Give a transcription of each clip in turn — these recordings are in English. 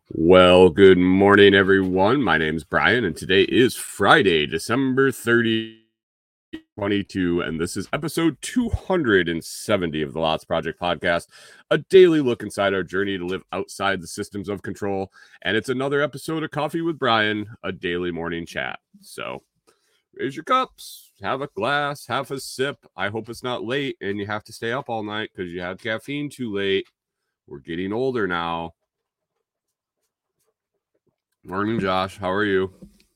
Well, good morning, everyone. My name's Brian, and today is Friday, December 30th, 2022, and this is episode 270 of the Lots Project podcast, a daily look inside our journey to live outside the systems of control. And it's another episode of Coffee with Brian, a daily morning chat. So raise your cups, have a glass, have a sip. I hope it's not late and you have to stay up all night because you had caffeine too late. We're getting older now. Morning, Josh. How are you?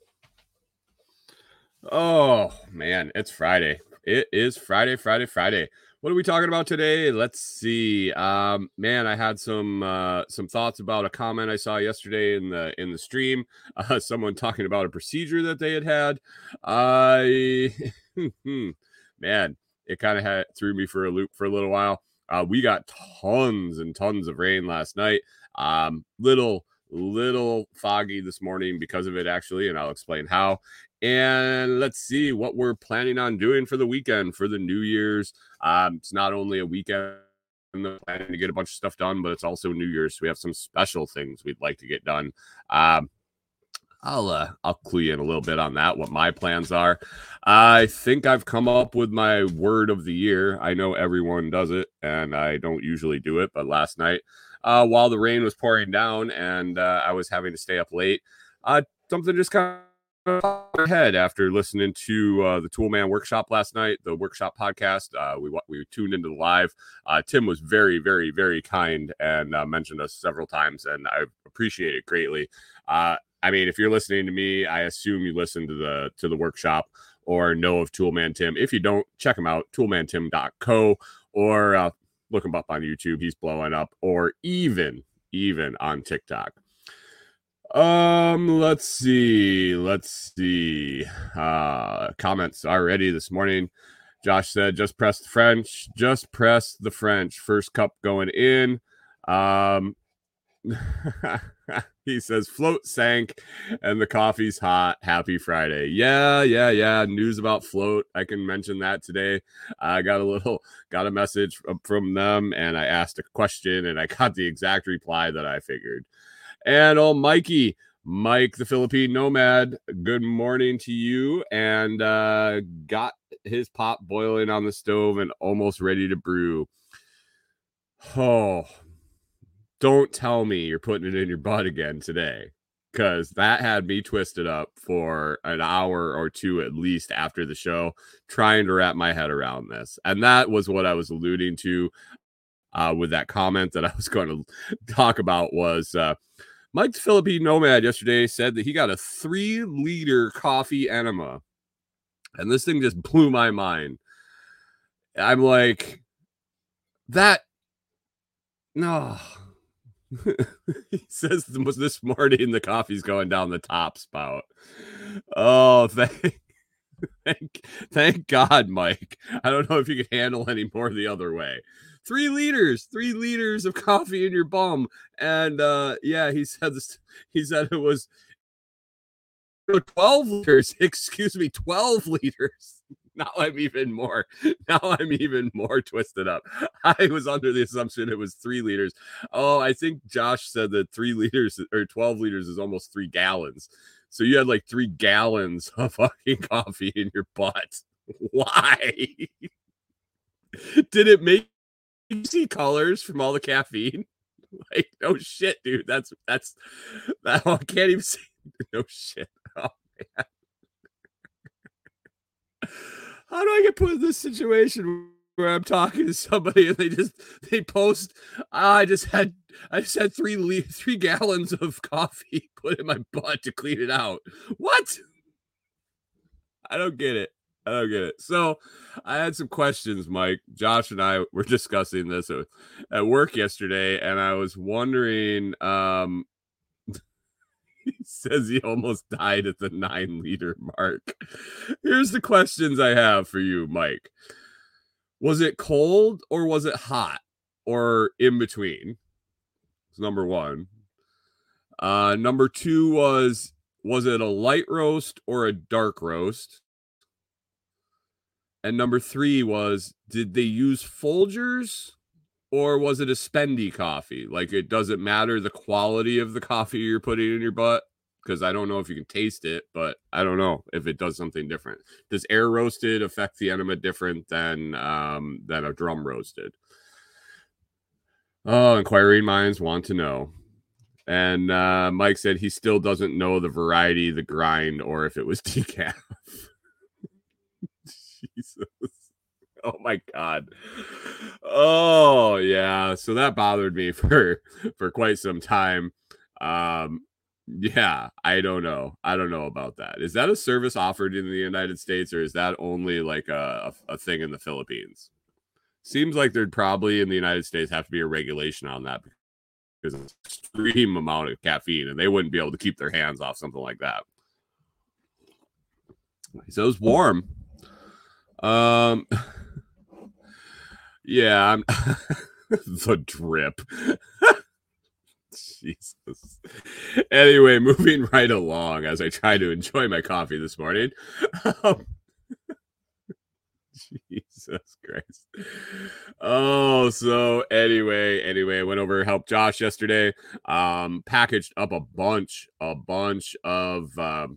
Oh, man, it's Friday. It is Friday. What are we talking about today? Let's see. Man, I had some thoughts about a comment I saw yesterday in the stream. Someone talking about a procedure that they had. I man, it kind of threw me for a loop for a little while. We got tons and tons of rain last night. Little foggy this morning because of it, actually, and I'll explain how. And let's see what we're planning on doing for the weekend for the New Year's. It's not only a weekend planning to get a bunch of stuff done, but it's also New Year's. So we have some special things we'd like to get done. I'll clue you in a little bit on that, what my plans are. I think I've come up with my word of the year. I know everyone does it, and I don't usually do it, but last night, while the rain was pouring down and I was having to stay up late, something just kind of my head after listening to the Toolman Workshop last night, the Workshop podcast. We tuned into the live. Tim was very, very, very kind and mentioned us several times, and I appreciate it greatly. I mean, if you're listening to me, I assume you listen to the workshop or know of Toolman Tim. If you don't, check him out, toolmantim.co, or look him up on YouTube. He's blowing up, or even on TikTok. Let's see. Comments already this morning. Josh said, just press the French. First cup going in. He says float sank and the coffee's hot. Happy Friday. Yeah. News about float. I can mention that today. I got a message from them, and I asked a question, and I got the exact reply that I figured. And Mike, the Philippine nomad, good morning to you. And got his pot boiling on the stove and almost ready to brew. Oh, don't tell me you're putting it in your butt again today, because that had me twisted up for an hour or two at least after the show, trying to wrap my head around this. And that was what I was alluding to with that comment that I was going to talk about was Mike the Philippine Nomad yesterday said that he got a 3-liter coffee enema. And this thing just blew my mind. I'm like, that, no. He says this morning the coffee's going down the top spout. Oh, thank God, Mike. I don't know if you can handle any more the other way. 3 liters of coffee in your bum. And yeah, he said it was 12 liters. Excuse me, 12 liters. Now I'm even more twisted up. I was under the assumption it was 3 liters. Oh, I think Josh said that 3 liters or 12 liters is almost 3 gallons. So you had like 3 gallons of fucking coffee in your butt. Why? Did it make you see colors from all the caffeine? Like, no shit, dude. That's that. I can't even say no shit. Oh, man. How do I get put in this situation where I'm talking to somebody and they post, I just had 3 gallons of coffee put in my butt to clean it out. What? I don't get it. So I had some questions, Mike. Josh and I were discussing this at work yesterday, and I was wondering, he says he almost died at the 9-liter mark. Here's the questions I have for you, Mike. Was it cold or was it hot or in between? That's number one. Number two was it a light roast or a dark roast? And number three was, did they use Folgers or was it a spendy coffee? Like, it doesn't matter the quality of the coffee you're putting in your butt, because I don't know if you can taste it, but I don't know if it does something different. Does air roasted affect the enema different than a drum roasted? Oh, inquiring minds want to know. And Mike said he still doesn't know the variety, the grind, or if it was decaf. Jesus. Oh my God. Oh yeah. So that bothered me for quite some time. Yeah, I don't know. I don't know about that. Is that a service offered in the United States, or is that only like a thing in the Philippines? Seems like there'd probably in the United States have to be a regulation on that, because it's an extreme amount of caffeine, and they wouldn't be able to keep their hands off something like that. So it was warm. Yeah, I'm the drip. Jesus. Anyway, moving right along as I try to enjoy my coffee this morning. Jesus Christ. Oh, so anyway, I went over helped Josh yesterday. Packaged up a bunch of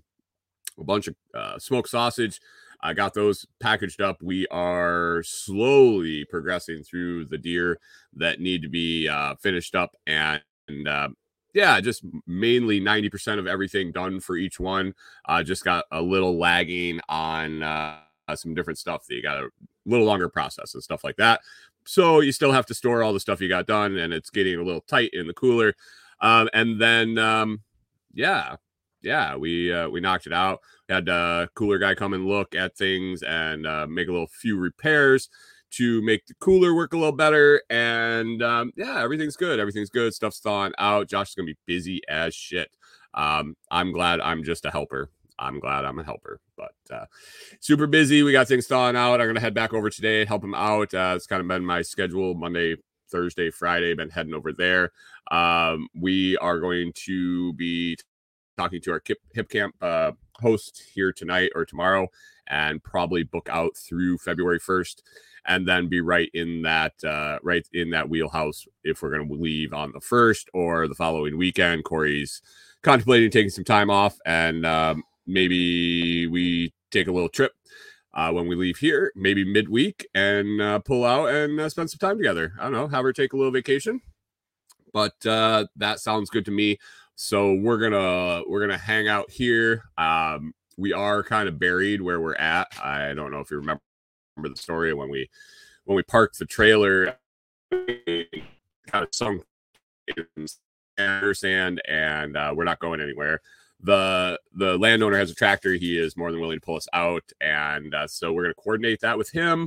smoked sausage. I got those packaged up. We are slowly progressing through the deer that need to be finished up, and yeah, just mainly 90% of everything done for each one. Just got a little lagging on some different stuff that you got a little longer process and stuff like that. So you still have to store all the stuff you got done, and it's getting a little tight in the cooler. And then yeah, we knocked it out. We had a cooler guy come and look at things and make a little few repairs to make the cooler work a little better. And yeah, everything's good. Stuff's thawing out. Josh is gonna be busy as shit. I'm glad I'm just a helper. I'm glad I'm a helper, but super busy. We got things thawing out. I'm gonna head back over today, help him out. It's kind of been my schedule: Monday, Thursday, Friday. Been heading over there. We are going to be talking to our hip camp host here tonight or tomorrow, and probably book out through February 1st, and then be right in that wheelhouse if we're going to leave on the 1st or the following weekend. Corey's contemplating taking some time off, and maybe we take a little trip when we leave here, maybe midweek, and pull out and spend some time together. I don't know, have her take a little vacation, but that sounds good to me. So we're gonna hang out here. We are kind of buried where we're at. I don't know if you remember the story when we parked the trailer, kind of sunk in sand, and we're not going anywhere. The landowner has a tractor. He is more than willing to pull us out, and so we're gonna coordinate that with him.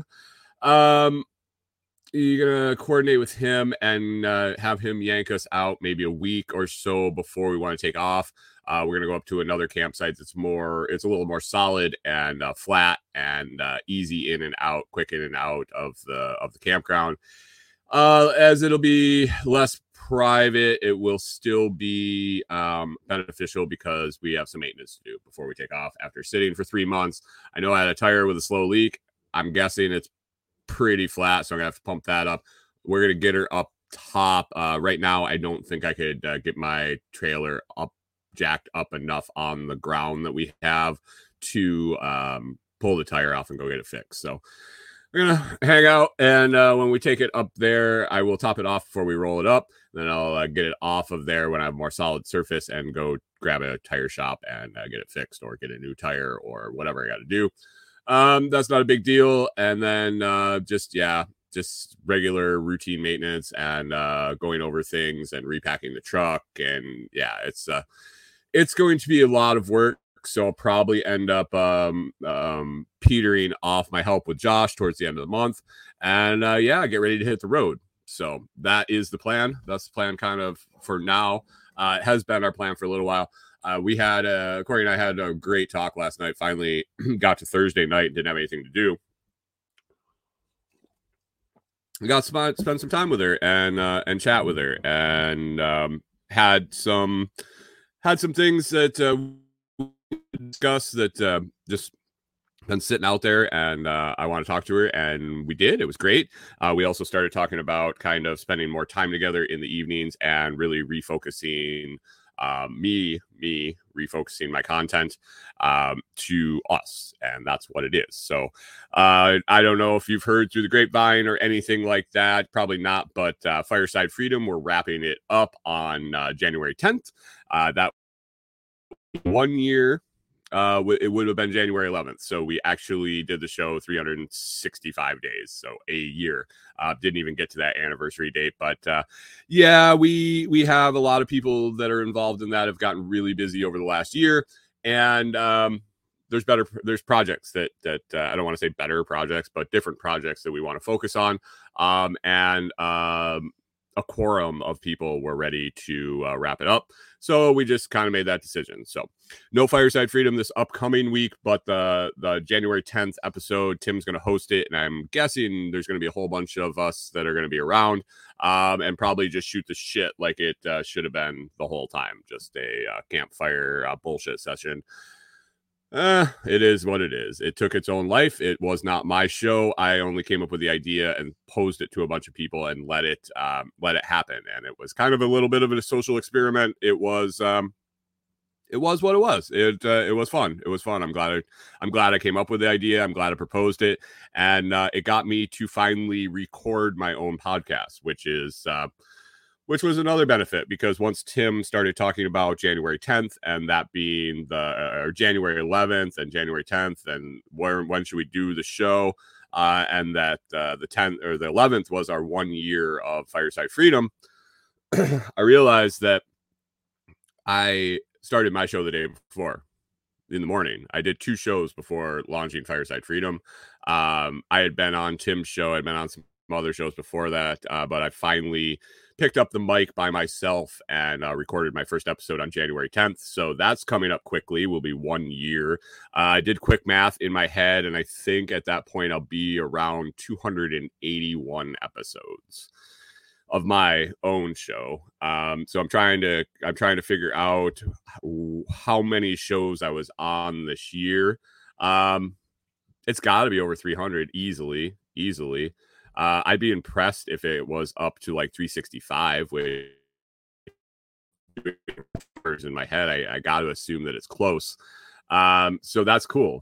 You're gonna coordinate with him and have him yank us out maybe a week or so before we want to take off. We're gonna go up to another campsite it's a little more solid and flat and easy in and out, quick in and out of the campground. As it'll be less private, it will still be beneficial because we have some maintenance to do before we take off after sitting for 3 months. I know I had a tire with a slow leak. I'm guessing it's pretty flat, so I'm gonna have to pump that up. We're gonna get her up top. Right now I don't think I could get my trailer up jacked up enough on the ground that we have to pull the tire off and go get it fixed. So we're gonna hang out, and when we take it up there, I will top it off before we roll it up. Then I'll get it off of there when I have more solid surface and go grab a tire shop and get it fixed or get a new tire or whatever I got to do. That's not a big deal. And then just regular routine maintenance and going over things and repacking the truck. And yeah, it's going to be a lot of work. So I'll probably end up petering off my help with Josh towards the end of the month, and get ready to hit the road. So that is the plan. That's the plan kind of for now. It has been our plan for a little while. We had Corey and I had a great talk last night. Finally got to Thursday night and didn't have anything to do. We got to spend some time with her and chat with her, and had some things that we discussed that just been sitting out there, and I want to talk to her, and we did. It was great. We also started talking about kind of spending more time together in the evenings and really refocusing me refocusing my content to us, and that's what it is. So I don't know if you've heard through the grapevine or anything like that, probably not, but Fireside Freedom, we're wrapping it up on January 10th. That 1 year, it would have been January 11th. So we actually did the show 365 days, so a year. Didn't even get to that anniversary date, but yeah, we have a lot of people that are involved in that have gotten really busy over the last year, and there's projects that I don't want to say better projects, but different projects that we want to focus on, and a quorum of people were ready to wrap it up. So we just kind of made that decision. So no Fireside Freedom this upcoming week, but the January 10th episode, Tim's going to host it. And I'm guessing there's going to be a whole bunch of us that are going to be around and probably just shoot the shit like it should have been the whole time. Just a campfire bullshit session. It is what it is. It took its own life. It was not my show. I only came up with the idea and posed it to a bunch of people and let it happen. And it was kind of a little bit of a social experiment. It was what it was. It was fun. It was fun. I'm glad I came up with the idea. I'm glad I proposed it, and it got me to finally record my own podcast, which was another benefit, because once Tim started talking about January 10th and that being the January 11th and January 10th and when should we do the show, and that the 10th or the 11th was our 1 year of Fireside Freedom, I realized that I started my show the day before in the morning. I did 2 shows before launching Fireside Freedom. I had been on Tim's show. I'd been on some other shows before that, but I finally picked up the mic by myself and recorded my first episode on January 10th. So that's coming up quickly. Will be 1 year. I did quick math in my head, and I think at that point I'll be around 281 episodes of my own show. So I'm trying to figure out how many shows I was on this year. It's got to be over 300 easily. I'd be impressed if it was up to like 365, which in my head, I got to assume that it's close. So that's cool.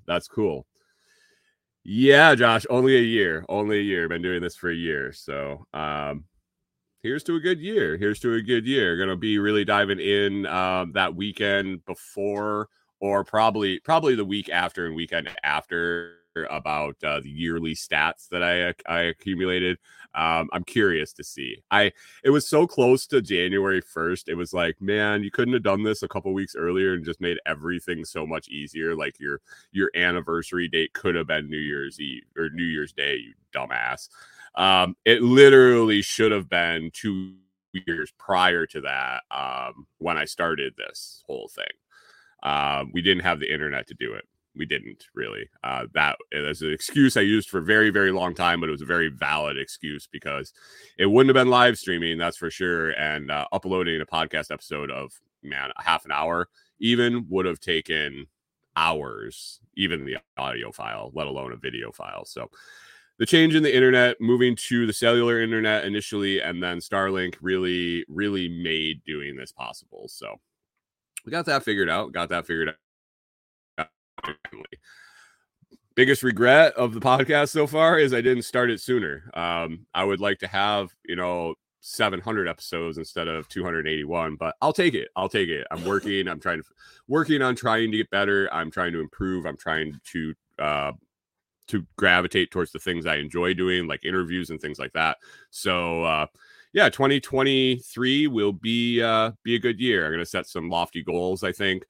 Yeah, Josh, only a year. Been doing this for a year. So, here's to a good year. Going to be really diving in that weekend before, or probably the week after and weekend after, about the yearly stats that I accumulated. I'm curious to see. It was so close to January 1st. It was like, man, you couldn't have done this a couple weeks earlier and just made everything so much easier. Like your anniversary date could have been New Year's Eve or New Year's Day, you dumbass. It literally should have been 2 years prior to that, when I started this whole thing. We didn't have the internet to do it. We didn't really. That is an excuse I used for a very, very long time, but it was a very valid excuse because it wouldn't have been live streaming, that's for sure. And uploading a podcast episode of, man, a half an hour even would have taken hours, even the audio file, let alone a video file. So the change in the internet, moving to the cellular internet initially, and then Starlink really, really made doing this possible. So we got that figured out. Biggest regret of the podcast so far is I didn't start it sooner. I would like to have 700 episodes instead of 281, but I'll take it. I'm working on trying to get better. I'm trying to improve. I'm trying to gravitate towards the things I enjoy doing, like interviews and things like that. So 2023 will be a good year. I'm going to set some lofty goals, I think.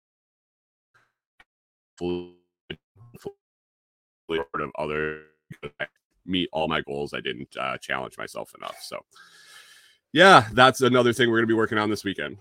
Of other meet all my goals. I didn't challenge myself enough. So yeah, that's another thing we're going to be working on this weekend.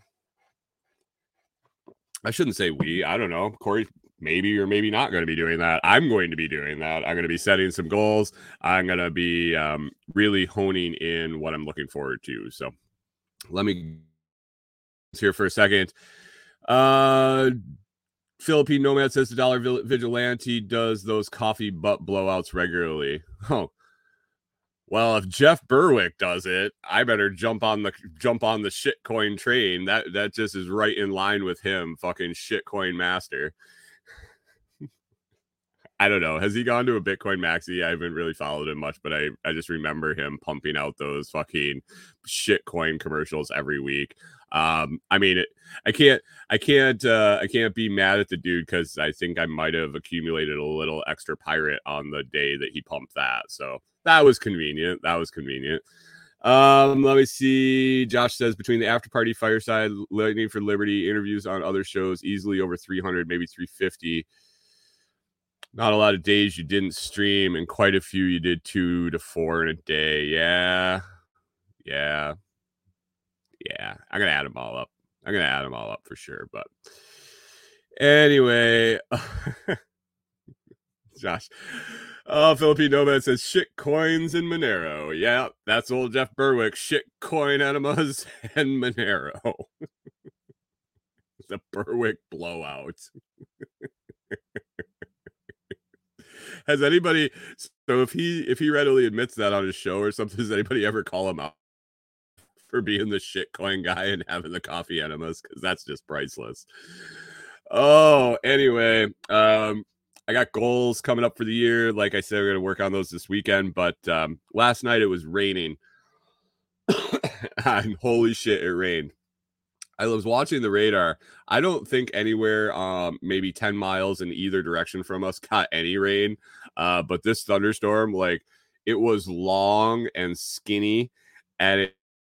I shouldn't say we. I don't know. Corey maybe or maybe not going to be doing that. I'm going to be doing that. I'm going to be setting some goals. I'm going to be really honing in what I'm looking forward to. So let me here for a second. Philippine Nomad says the Dollar Vigilante does those coffee butt blowouts regularly. Oh, well, if Jeff Berwick does it, I better jump on the shitcoin train. That just is right in line with him, fucking shitcoin master. I don't know. Has he gone to a Bitcoin Maxi? I haven't really followed him much, but I just remember him pumping out those fucking shitcoin commercials every week. I mean, I can't be mad at the dude because I think I might have accumulated a little extra pirate on the day that he pumped that. So that was convenient. Let me see. Josh says between the after party, Fireside, Lightning for Liberty, interviews on other shows, easily over 300, maybe 350. Not a lot of days you didn't stream, and quite a few you did 2 to 4 in a day. Yeah. I'm gonna add them all up. For sure. But anyway, Josh. Philippine Nomad says shit coins in Monero. Yeah, that's old Jeff Berwick. Shit coin enemas and Monero. The Berwick blowout. Has anybody, so if he readily admits that on his show or something, does anybody ever call him out for being the shitcoin guy and having the coffee enemas? Because that's just priceless. Oh, anyway, I got goals coming up for the year. Like I said, we're gonna work on those this weekend. But last night it was raining. And holy shit, it rained. I was watching the radar. I don't think anywhere maybe 10 miles in either direction from us got any rain. But this thunderstorm, like, it was long and skinny, and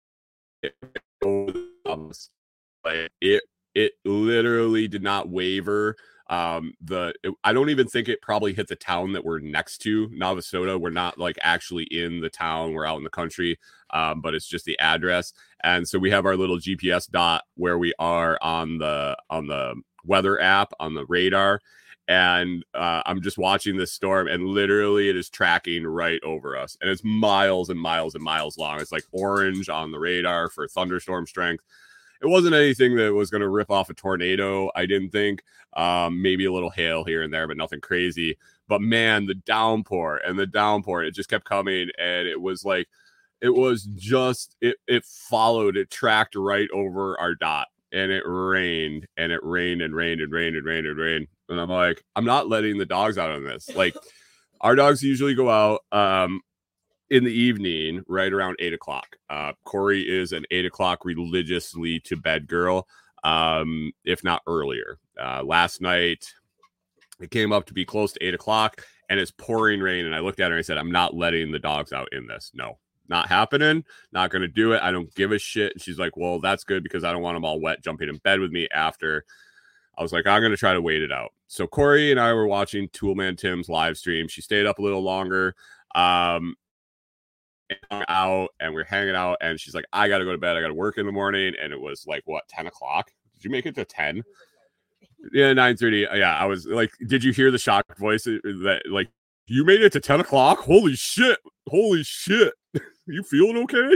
it literally did not waver. I don't even think it probably hit the town that we're next to, Navasota. We're not like actually in the town, we're out in the country, but it's just the address. And so we have our little GPS dot where we are on the weather app on the radar, and I'm just watching this storm, and literally it is tracking right over us, and it's miles and miles and miles long. It's like orange on the radar for thunderstorm strength. It wasn't anything that was going to rip off a tornado, I didn't think. Maybe a little hail here and there, but nothing crazy. But man, the downpour, it just kept coming. And it was like, it followed, it tracked right over our dot. And it rained, and it rained and rained and rained and rained and rained. And I'm like, I'm not letting the dogs out on this. Like, our dogs usually go out in the evening, right around 8 o'clock. Corey is an 8 o'clock religiously to bed girl, if not earlier. Last night, it came up to be close to 8 o'clock, and it's pouring rain. And I looked at her and I said, I'm not letting the dogs out in this. No, not happening. Not going to do it. I don't give a shit. And she's like, well, that's good because I don't want them all wet jumping in bed with me after. I was like, I'm going to try to wait it out. So Corey and I were watching Toolman Tim's live stream. She stayed up a little longer. Out, and we're hanging out, and she's like, I gotta go to bed, I gotta work in the morning. And it was like, what, 10 o'clock? Did you make it to 10? Yeah, 9:30. Yeah, I was like, did you hear the shocked voice that like, you made it to 10 o'clock? Holy shit You feeling okay?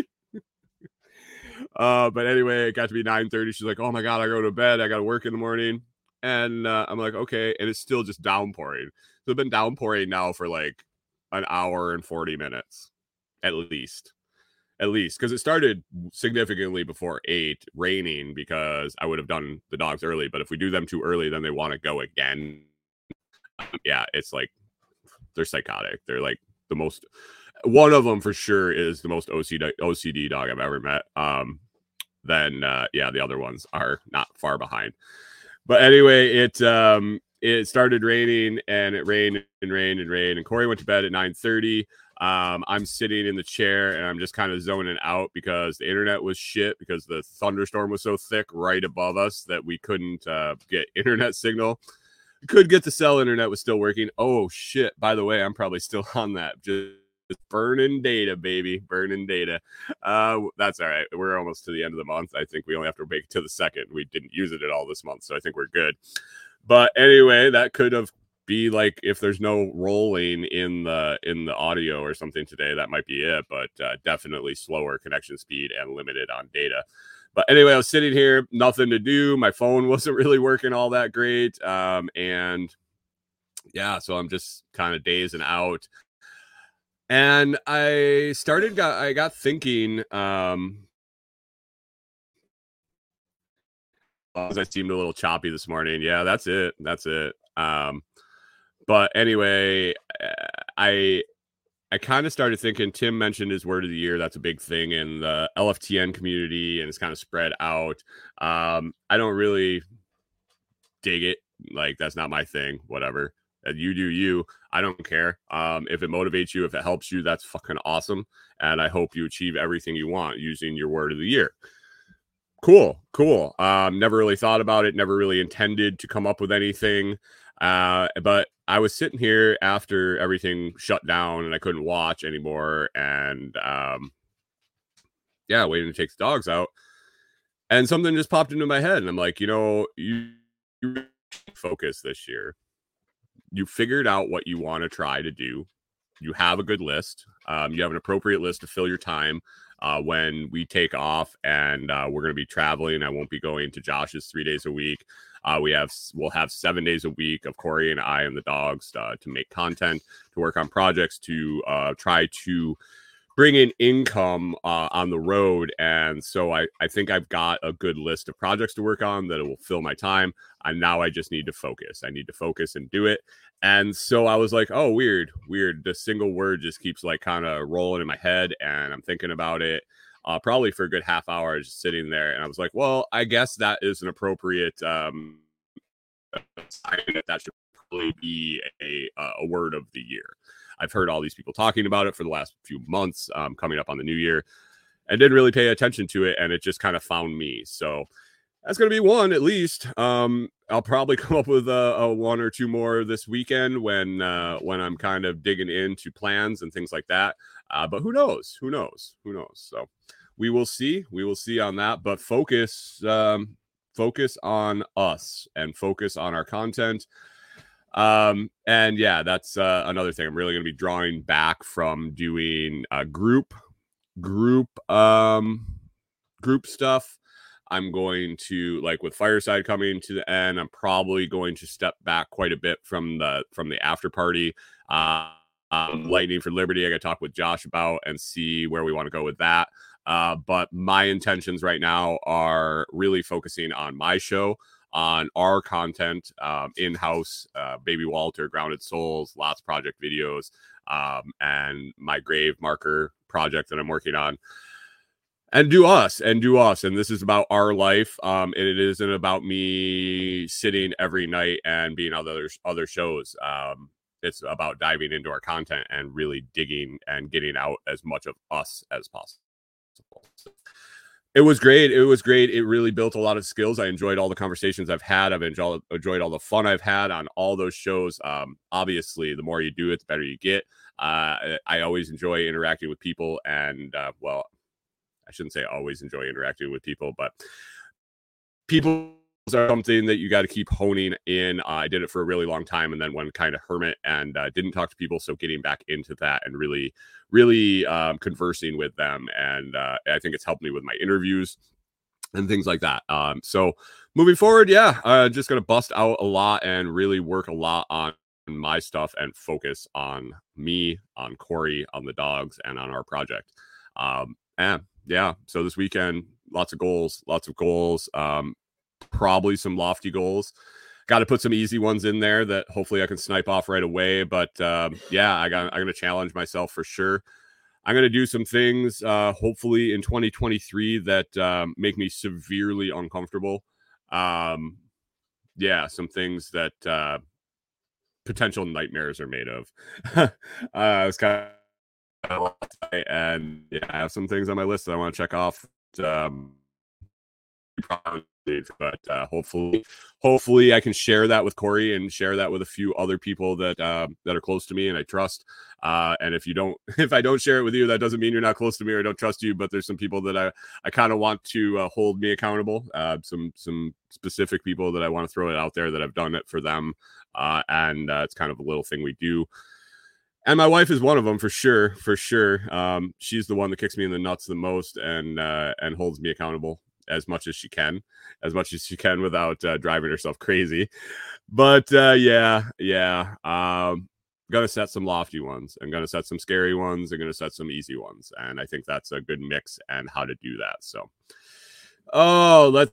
But anyway, it got to be 9:30. She's like, oh my god, I go to bed, I gotta work in the morning. And I'm like, okay. And it's still just downpouring. So it's been downpouring now for like an hour and 40 minutes at least, because it started significantly before 8 raining, because I would have done the dogs early. But if we do them too early, then they want to go again. Yeah, it's like, they're psychotic. They're like the most, one of them for sure is the most OCD dog I've ever met. Then the other ones are not far behind. But anyway, it started raining, and it rained and rained and rained, and Corey went to bed at 9:30. I'm sitting in the chair, and I'm just kind of zoning out because the internet was shit, because the thunderstorm was so thick right above us that we couldn't get internet signal. We could get the cell internet, was still working. Oh shit, by the way, I'm probably still on that, just burning data, baby, burning data. That's all right. We're almost to the end of the month. I think we only have to make it to the 2nd. We didn't use it at all this month, so I think we're good. But anyway, that could have be like, if there's no rolling in the audio or something today, that might be it. But definitely slower connection speed and limited on data. But anyway, I was sitting here, nothing to do. My phone wasn't really working all that great. And yeah, so I'm just kind of dazing out. And I got thinking, as I seemed a little choppy this morning. Yeah, that's it. That's it. But anyway, I I kind of started thinking. Tim mentioned his word of the year. That's a big thing in the LFTN community, and it's kind of spread out. I don't really dig it. Like, that's not my thing. Whatever. You do you. I don't care. If it motivates you, if it helps you, that's fucking awesome. And I hope you achieve everything you want using your word of the year. Cool. Never really thought about it. Never really intended to come up with anything. But I was sitting here after everything shut down and I couldn't watch anymore. And yeah, waiting to take the dogs out. And something just popped into my head. And I'm like, you focus this year. You figured out what you want to try to do. You have a good list. You have an appropriate list to fill your time. When we take off and we're going to be traveling, I won't be going to Josh's 3 days a week. We'll have 7 days a week of Corey and I and the dogs to make content, to work on projects, to try to bring in income on the road. And so I think I've got a good list of projects to work on that will fill my time. And now I just need to focus. I need to focus and do it. And so I was like, oh, weird. The single word just keeps like kind of rolling in my head. And I'm thinking about it probably for a good half hour, just sitting there. And I was like, well, I guess that is an appropriate sign that should probably be a word of the year. I've heard all these people talking about it for the last few months, coming up on the new year, and didn't really pay attention to it. And it just kind of found me. So that's going to be one at least. I'll probably come up with a one or two more this weekend when I'm kind of digging into plans and things like that. But who knows? So we will see on that. But focus on us and focus on our content. And yeah, that's another thing. I'm really going to be drawing back from doing group stuff. I'm going to, like, with Fireside coming to the end, I'm probably going to step back quite a bit from the after party. Lightning for Liberty, I got to talk with Josh about and see where we want to go with that. But my intentions right now are really focusing on my show, on our content, in-house, Baby Walter, Grounded Souls, Lots Project videos, and my grave marker project that I'm working on. And do us. And this is about our life. And it isn't about me sitting every night and being on other shows. It's about diving into our content and really digging and getting out as much of us as possible. It was great. It really built a lot of skills. I enjoyed all the conversations I've had. I've enjoyed all the fun I've had on all those shows. Obviously, the more you do it, the better you get. I always enjoy interacting with people, and well, I shouldn't say always enjoy interacting with people, but people are something that you got to keep honing in. I did it for a really long time and then went kind of hermit and didn't talk to people. So getting back into that and really conversing with them. And I think it's helped me with my interviews and things like that. So moving forward, just going to bust out a lot and really work a lot on my stuff and focus on me, on Corey, on the dogs, and on our project. So this weekend, lots of goals, probably some lofty goals. Got to put some easy ones in there that hopefully I can snipe off right away. But I'm going to challenge myself for sure. I'm going to do some things, hopefully in 2023 that make me severely uncomfortable. Some things that potential nightmares are made of. It's kind of, and I have some things on my list that I want to check off. But hopefully I can share that with Corey and share that with a few other people that are close to me and I trust. And if I don't share it with you, that doesn't mean you're not close to me or I don't trust you. But there's some people that I kind of want to hold me accountable. Some specific people that I want to throw it out there that I've done it for them. And it's kind of a little thing we do. And my wife is one of them for sure. She's the one that kicks me in the nuts the most and holds me accountable. as much as she can without driving herself crazy. But yeah. Gonna set some lofty ones. I'm gonna set some scary ones. I'm gonna set some easy ones, and I think that's a good mix and how to do that. So, oh, let's.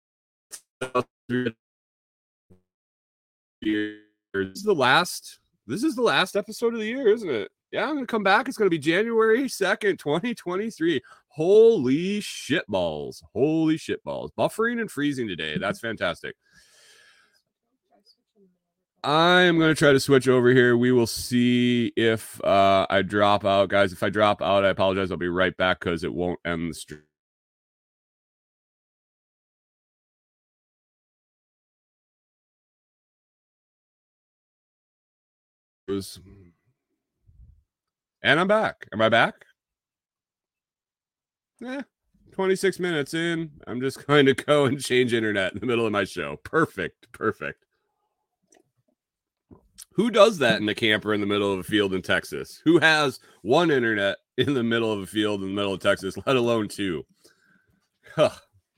This is the last. This is the last episode of the year, isn't it? Yeah, I'm gonna come back. It's gonna be January 2nd, 2023. Holy shitballs! Holy shitballs! Buffering and freezing today. That's fantastic. I'm going to try to switch over here. We will see if I drop out. Guys, if I drop out, I apologize. I'll be right back because it won't end the stream. And I'm back. Am I back? 26 minutes in. I'm just going to go and change internet in the middle of my show. Perfect. Who does that in a camper in the middle of a field in Texas? Who has one internet in the middle of a field in the middle of Texas, let alone two? Huh.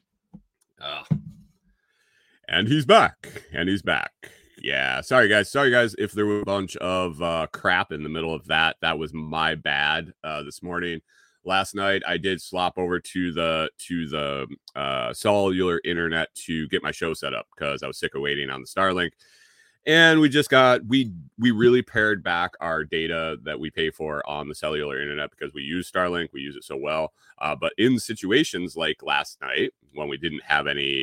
And he's back. Yeah. Sorry, guys. If there was a bunch of crap in the middle of that. That was my bad this morning. Last night, I did slop over to the cellular internet to get my show set up because I was sick of waiting on the Starlink. And we really pared back our data that we pay for on the cellular internet because we use Starlink. We use it so well. But in situations like last night when we didn't have any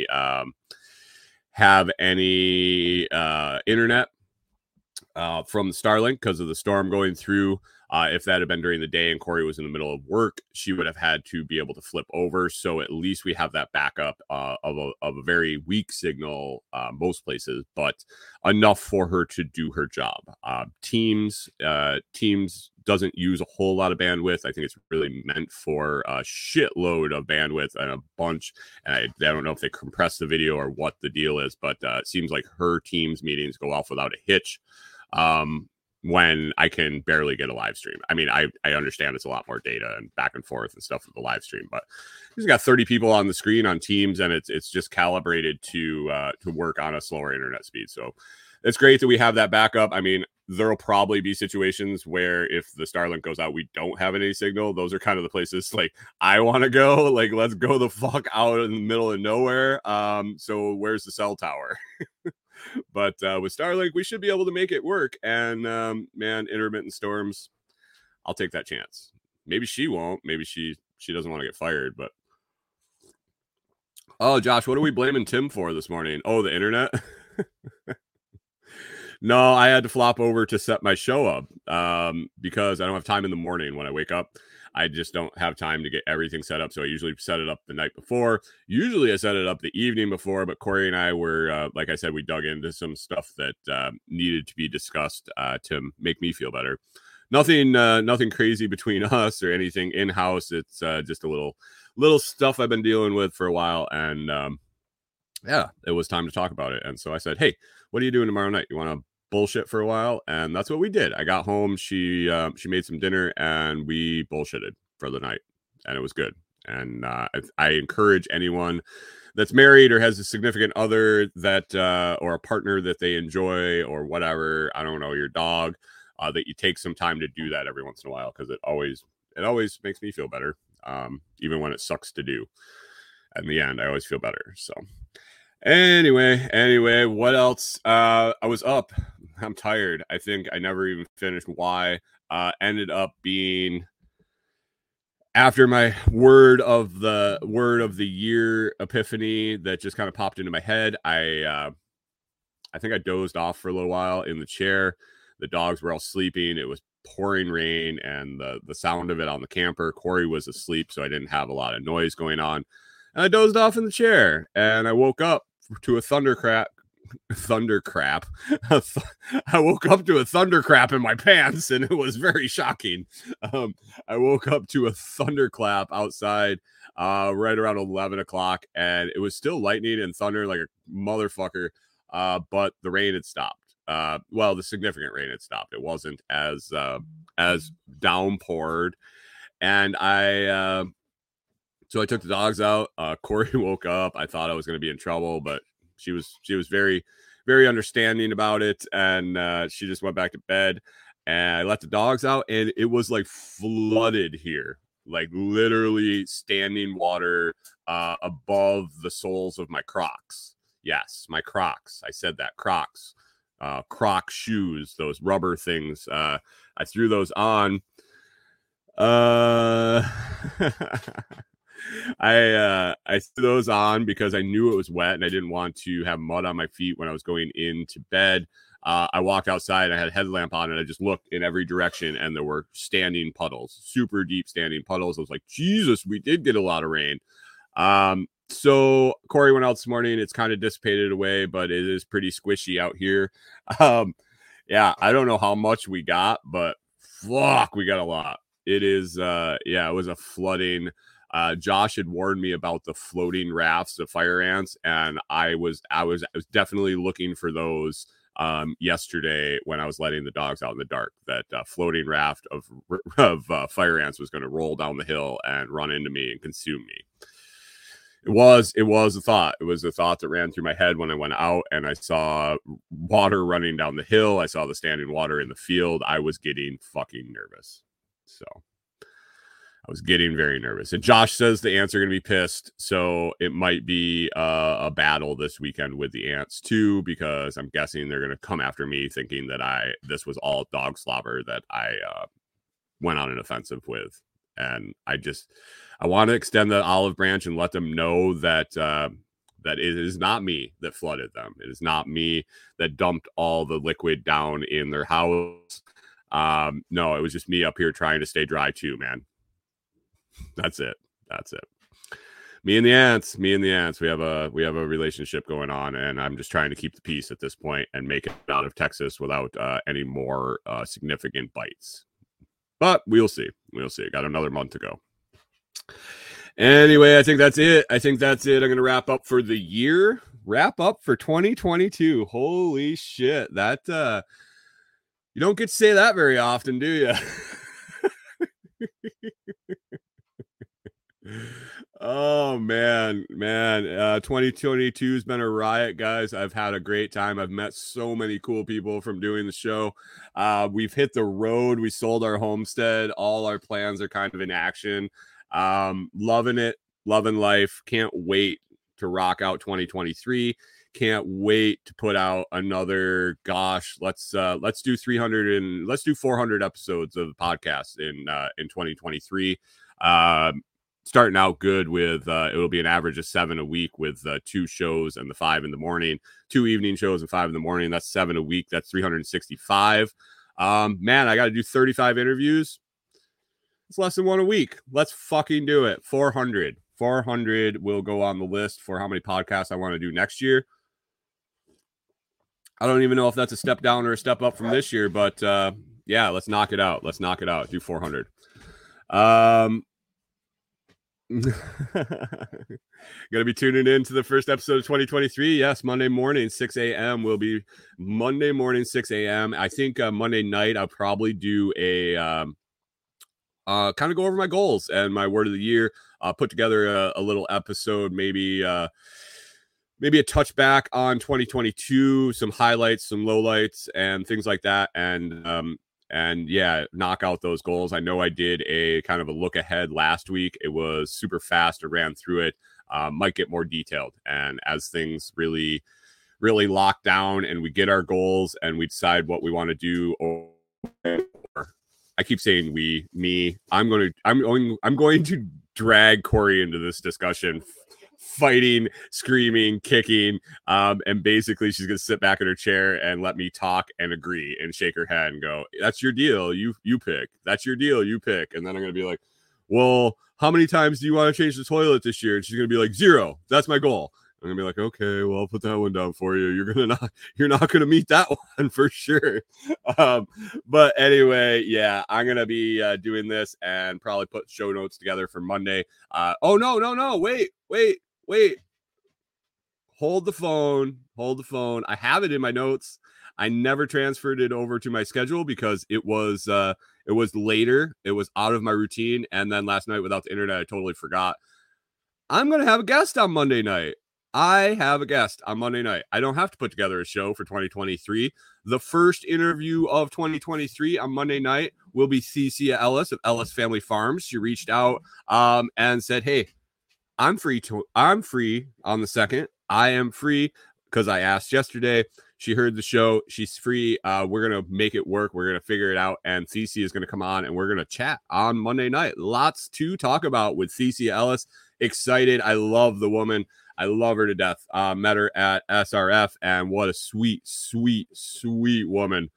internet from Starlink because of the storm going through, if that had been during the day and Corey was in the middle of work, she would have had to be able to flip over. So at least we have that backup of a very weak signal most places, but enough for her to do her job. Teams doesn't use a whole lot of bandwidth. I think it's really meant for a shitload of bandwidth and a bunch. And I don't know if they compress the video or what the deal is, but it seems like her Teams meetings go off without a hitch. When I can barely get a live stream. I mean, I understand it's a lot more data and back and forth and stuff with the live stream, but he's got 30 people on the screen on Teams, and it's just calibrated to work on a slower internet speed. So it's great that we have that backup. I mean, there'll probably be situations where if the Starlink goes out, we don't have any signal. Those are kind of the places like I want to go. Like, let's go the fuck out in the middle of nowhere. So where's the cell tower? But with Starlink, we should be able to make it work. And man, intermittent storms, I'll take that chance. Maybe she won't. Maybe she doesn't want to get fired. But oh, Josh, what are we blaming Tim for this morning? Oh, the internet. No, I had to flop over to set my show up because I don't have time in the morning when I wake up. I just don't have time to get everything set up. So I usually set it up the night before. Usually I set it up the evening before, but Corey and I were, like I said, we dug into some stuff that needed to be discussed to make me feel better. Nothing crazy between us or anything in-house. It's just a little stuff I've been dealing with for a while. And yeah, it was time to talk about it. And so I said, hey, what are you doing tomorrow night? You want to bullshit for a while? And that's what we did. I got home, she made some dinner, and we bullshitted for the night, and it was good. And I encourage anyone that's married or has a significant other that or a partner that they enjoy or whatever, I don't know, your dog, that you take some time to do that every once in a while, because it always makes me feel better, even when it sucks to do. In the end, I always feel better. So Anyway, what else? I was up. I'm tired. I think I never even finished why. Ended up being, after my word of the year epiphany that just kind of popped into my head. I think I dozed off for a little while in the chair. The dogs were all sleeping. It was pouring rain, and the sound of it on the camper. Corey was asleep, so I didn't have a lot of noise going on. And I dozed off in the chair, and I woke up to a thundercrap. I woke up to a thundercrap in my pants, and it was very shocking. I woke up to a thunderclap outside right around 11 o'clock, and it was still lightning and thunder like a motherfucker, but the rain had stopped. Well, the significant rain had stopped. It wasn't as downpoured, and So I took the dogs out. Corey woke up. I thought I was going to be in trouble, but she was very, very understanding about it. And she just went back to bed, and I let the dogs out, and it was like flooded here, like literally standing water above the soles of my Crocs. Yes, my Crocs. I said that, Crocs. Croc shoes, those rubber things. I threw those on. I threw those on because I knew it was wet and I didn't want to have mud on my feet when I was going into bed. I walked outside, I had a headlamp on, and I just looked in every direction, and there were standing puddles, super deep standing puddles. I was like, Jesus, we did get a lot of rain. So Corey went out this morning. It's kind of dissipated away, but it is pretty squishy out here. Yeah, I don't know how much we got, but fuck, we got a lot. It is, it was a flooding. Josh had warned me about the floating rafts of fire ants, and I was definitely looking for those yesterday when I was letting the dogs out in the dark. That floating raft of fire ants was going to roll down the hill and run into me and consume me. It was a thought. It was a thought that ran through my head when I went out and I saw water running down the hill. I saw the standing water in the field. I was getting fucking nervous. So I was getting very nervous. And Josh says the ants are going to be pissed. So it might be a battle this weekend with the ants too, because I'm guessing they're going to come after me thinking that this was all dog slobber that I went on an offensive with. And I want to extend the olive branch and let them know that that it is not me that flooded them. It is not me that dumped all the liquid down in their house. No, it was just me up here trying to stay dry too, man. That's it. Me and the ants. We have a relationship going on, and I'm just trying to keep the peace at this point and make it out of Texas without any more significant bites. But we'll see. Got another month to go. Anyway, I think that's it. I'm going to wrap up for the year. Wrap up for 2022. Holy shit. That, you don't get to say that very often, do you? Oh, man. 2022 has been a riot, guys. I've had a great time. I've met so many cool people from doing the show. We've hit the road. We sold our homestead. All our plans are kind of in action. Loving it. Loving life. Can't wait to rock out 2023. Can't wait to put out another, let's do 300 and let's do 400 episodes of the podcast in 2023. Starting out good with it'll be an average of 7 a week with 2 shows and the 5 in the morning, 2 evening shows and 5 in the morning. That's 7 a week. That's 365. Man, I got to do 35 interviews. It's less than 1 a week. Let's fucking do it. 400 will go on the list for how many podcasts I want to do next year. I don't even know if that's a step down or a step up from this year, but yeah, let's knock it out. Do 400. Gonna be tuning in to the first episode of 2023. Yes, Monday morning 6 a.m. will be Monday morning 6 a.m. I think Monday night I'll probably do a kind of go over my goals and my word of the year. Put together a little episode, maybe a touchback on 2022, some highlights, some lowlights, and things like that. And yeah, knock out those goals. I know I did a kind of a look ahead last week. It was super fast. I ran through it. Might get more detailed. And as things really, really lock down and we get our goals and we decide what we want to do, or I keep saying me, I'm going to drag Corey into this discussion, fighting, screaming, kicking, and basically she's gonna sit back in her chair and let me talk and agree and shake her head and go, that's your deal, you pick. That's your deal, you pick. And then I'm gonna be like, well, how many times do you want to change the toilet this year? And she's gonna be like, 0. That's my goal. I'm gonna be like, okay, well, I'll put that one down for you. You're not gonna meet that one for sure. But anyway, yeah, I'm gonna be doing this and probably put show notes together for Monday. Oh no, wait. Hold the phone. I have it in my notes. I never transferred it over to my schedule because it was later. It was out of my routine. And then last night without the internet, I totally forgot. I'm going to have a guest on Monday night. I have a guest on Monday night. I don't have to put together a show for 2023. The first interview of 2023 on Monday night will be Thecia Ellis of Ellis Family Farms. She reached out and said, hey, I'm free on the 2nd. I am free because I asked yesterday. She heard the show. She's free. We're going to make it work. We're going to figure it out. And Thecia is going to come on and we're going to chat on Monday night. Lots to talk about with Thecia Ellis. Excited. I love the woman. I love her to death. Met her at SRF and what a sweet, sweet, sweet woman.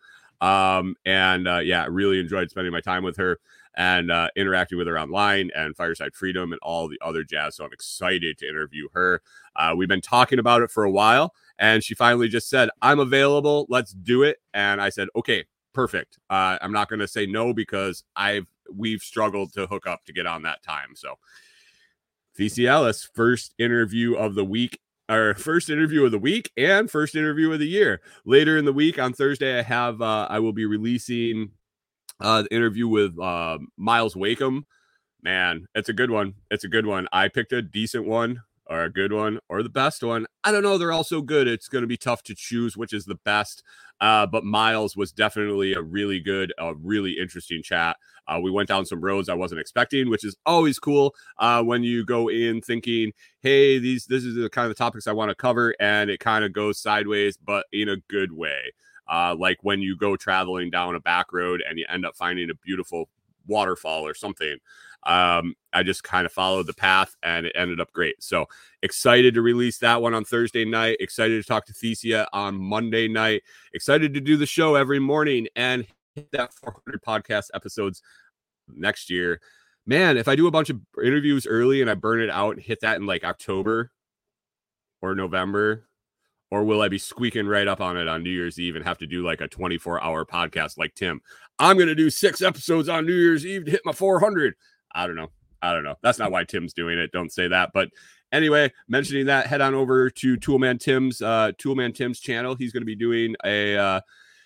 Yeah, really enjoyed spending my time with her and interacting with her online and Fireside Freedom and all the other jazz. So I'm excited to interview her. We've been talking about it for a while and she finally just said, I'm available. Let's do it. And I said, okay, perfect. I'm not going to say no because we've struggled to hook up to get on that time. So Thecia Ellis, first interview of the week and first interview of the year. Later in the week on Thursday, I will be releasing the interview with Miles Wakeham. Man, it's a good one. I picked a decent one or a good one or the best one. I don't know. They're all so good. It's going to be tough to choose which is the best. But Miles was definitely a really good, really interesting chat. We went down some roads I wasn't expecting, which is always cool when you go in thinking, hey, this is the kind of topics I want to cover, and it kind of goes sideways, but in a good way. Like when you go traveling down a back road and you end up finding a beautiful waterfall or something. I just kind of followed the path and it ended up great. So excited to release that one on Thursday night. Excited to talk to Thecia on Monday night. Excited to do the show every morning and hit that 400 podcast episodes next year. Man, if I do a bunch of interviews early and I burn it out and hit that in like October or November, or will I be squeaking right up on it on New Year's Eve and have to do like a 24-hour podcast like Tim? I'm going to do 6 episodes on New Year's Eve to hit my 400. I don't know. That's not why Tim's doing it. Don't say that. But anyway, mentioning that, head on over to Toolman Tim's channel. He's going to be doing a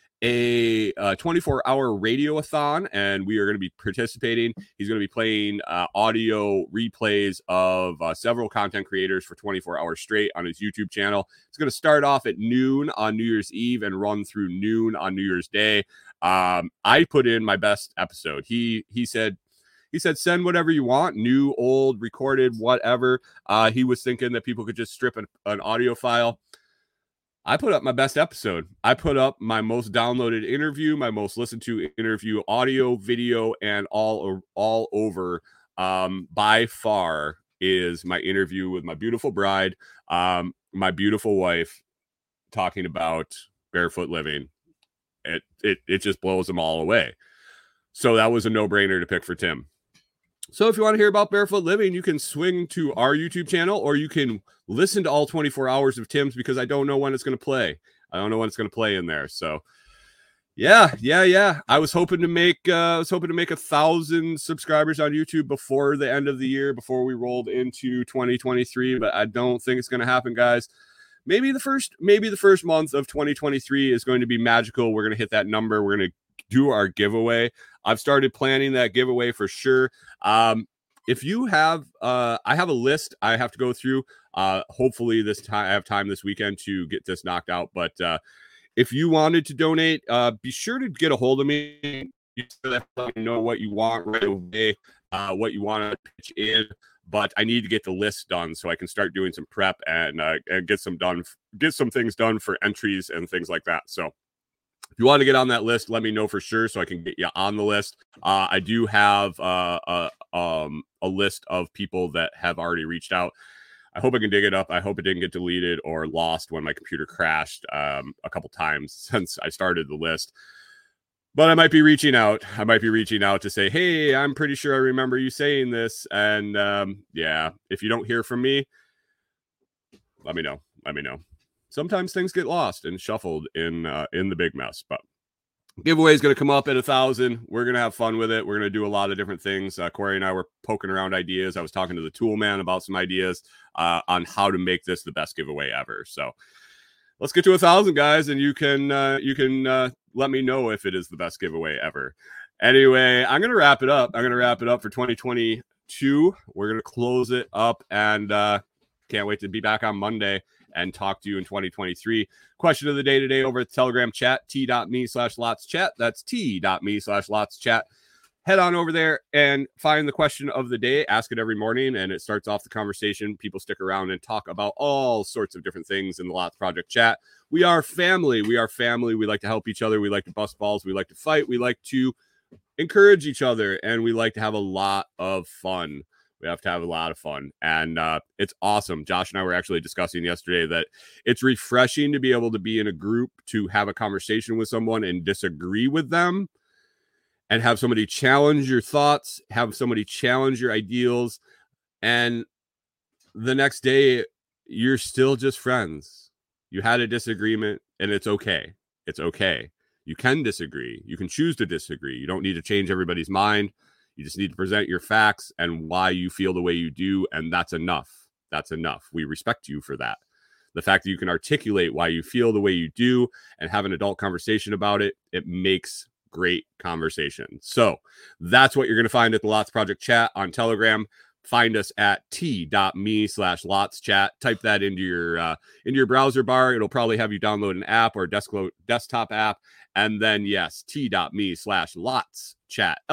24-hour radiothon, and we are going to be participating. He's going to be playing audio replays of several content creators for 24 hours straight on his YouTube channel. It's going to start off at noon on New Year's Eve and run through noon on New Year's Day. I put in my best episode. He said, send whatever you want, new, old, recorded, whatever. He was thinking that people could just strip an audio file. I put up my best episode. I put up my most downloaded interview, my most listened to interview, audio, video, and all over. By far is my interview with my beautiful bride, my beautiful wife, talking about barefoot living. It just blows them all away. So that was a no-brainer to pick for Tim. So if you want to hear about barefoot living, you can swing to our YouTube channel, or you can listen to all 24 hours of Tim's, because I don't know when it's going to play. I don't know when it's going to play in there. So yeah. I was hoping to make 1,000 subscribers on YouTube before the end of the year, before we rolled into 2023, but I don't think it's going to happen, guys. Maybe the first month of 2023 is going to be magical. We're going to hit that number. We're going to do our giveaway. I've started planning that giveaway for sure. If you have, I have a list I have to go through. Hopefully I have time this weekend to get this knocked out. But if you wanted to donate, be sure to get a hold of me. You let me know what you want right away, what you want to pitch in. But I need to get the list done so I can start doing some prep and get some things done for entries and things like that. So if you want to get on that list, let me know for sure so I can get you on the list. I do have a list of people that have already reached out. I hope I can dig it up. I hope it didn't get deleted or lost when my computer crashed a couple times since I started the list. But I might be reaching out. To say, hey, I'm pretty sure I remember you saying this. And if you don't hear from me, let me know. Sometimes things get lost and shuffled in the big mess. But giveaway is going to come up at 1,000. We're going to have fun with it. We're going to do a lot of different things. Corey and I were poking around ideas. I was talking to the tool man about some ideas on how to make this the best giveaway ever. So let's get to 1,000, guys, and you can let me know if it is the best giveaway ever. Anyway, I'm going to wrap it up. For 2022. 2022. We're going to close it up, and can't wait to be back on Monday and talk to you in 2023. Question of the day today over at the Telegram chat, t.me/LotsChat. That's t.me/LotsChat. Head on over there and find the question of the day. Ask it every morning, and it starts off the conversation. People stick around and talk about all sorts of different things in the Lots Project chat. We are family. We are family. We like to help each other. We like to bust balls. We like to fight. We like to encourage each other, and we like to have a lot of fun. We have to have a lot of fun, and it's awesome. Josh and I were actually discussing yesterday that it's refreshing to be able to be in a group, to have a conversation with someone and disagree with them, and have somebody challenge your thoughts, have somebody challenge your ideals, and the next day you're still just friends. You had a disagreement, and it's okay. It's okay. You can disagree. You can choose to disagree. You don't need to change everybody's mind. You just need to present your facts and why you feel the way you do, and that's enough. That's enough. We respect you for that. The fact that you can articulate why you feel the way you do and have an adult conversation about it, it makes great conversation. So that's what you're going to find at the Lots Project chat on Telegram. Find us at t.me/LotsChat. Type that into your browser bar. It'll probably have you download an app or a desktop app. And then, yes, t.me/LotsChat,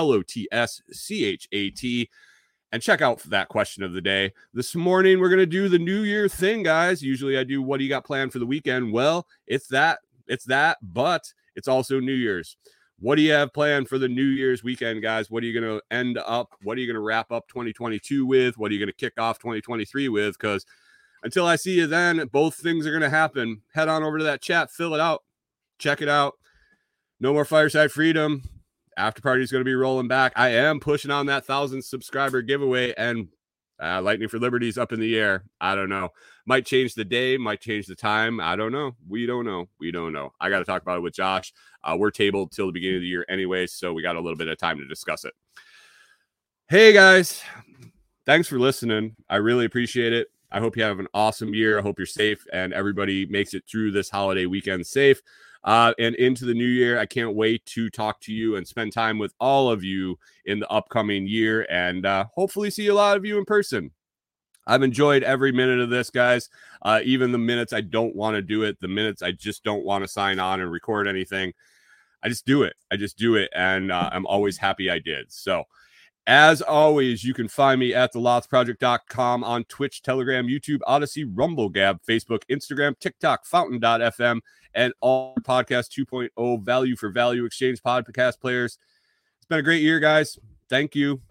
LOTSCHAT. And check out that question of the day. This morning, we're going to do the New Year thing, guys. Usually I do, what do you got planned for the weekend? Well, it's that, but it's also New Year's. What do you have planned for the New Year's weekend, guys? What are you going to end up? What are you going to wrap up 2022 with? What are you going to kick off 2023 with? Because until I see you then, both things are going to happen. Head on over to that chat, fill it out, check it out. No more Fireside Freedom. After party is going to be rolling back. I am pushing on that 1,000 subscriber giveaway, and Lightning for Liberty is up in the air. I don't know. Might change the day, might change the time. I don't know. We don't know. I got to talk about it with Josh. We're tabled till the beginning of the year anyway, so we got a little bit of time to discuss it. Hey, guys. Thanks for listening. I really appreciate it. I hope you have an awesome year. I hope you're safe and everybody makes it through this holiday weekend safe. And into the new year, I can't wait to talk to you and spend time with all of you in the upcoming year, and hopefully see a lot of you in person. I've enjoyed every minute of this, guys. Even the minutes I don't want to do it, the minutes I just don't want to sign on and record anything. I just do it. And I'm always happy I did. So as always, you can find me at thelotsproject.com on Twitch, Telegram, YouTube, Odyssey, Rumble, Gab, Facebook, Instagram, TikTok, Fountain.fm, and all podcast 2.0 value for value exchange podcast players. It's been a great year, guys. Thank you.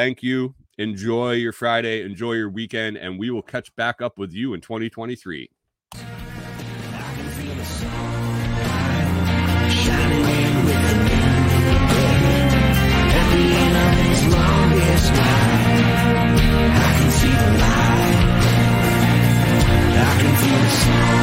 Enjoy your Friday. Enjoy your weekend. And we will catch back up with you in 2023. I can see the light. I can feel the sun.